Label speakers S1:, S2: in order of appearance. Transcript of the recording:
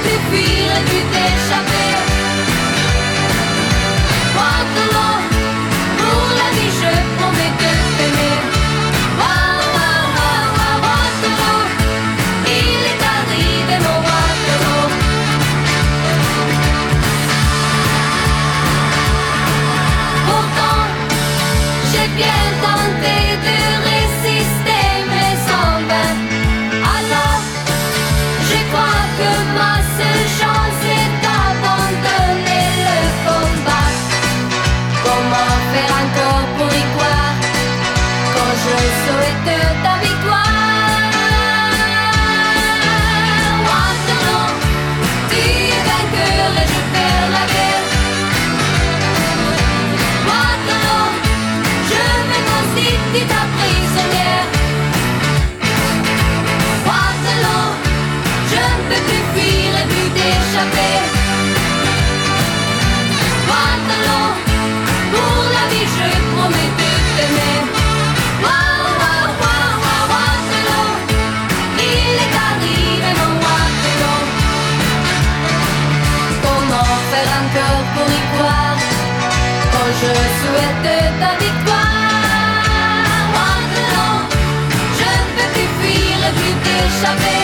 S1: plus fuir et plus t'échapper. Waterloo, pour la vie je promets de t'aimer. Waterloo, il est arrivé mon Waterloo. Pourtant, j'ai bien tenté de résister, mais en vain. Alors, je crois que ma seule chance est d'abandonner le combat. Comment faire encore pour y croire quand je souhaite ta victoire? Waterloo, tu es vainqueur et je perds la guerre. Waterloo, je me constitue ta prisonnière. Waterloo, je ne peux plus fuir et plus t'échapper. Waterloo, pour la vie je promets de t'aimer. Waterloo, il est arrivé mon Waterloo. Comment faire encore pour y croire quand je souhaite ta victoire? Waterloo, je ne peux plus fuir et plus t'échapper.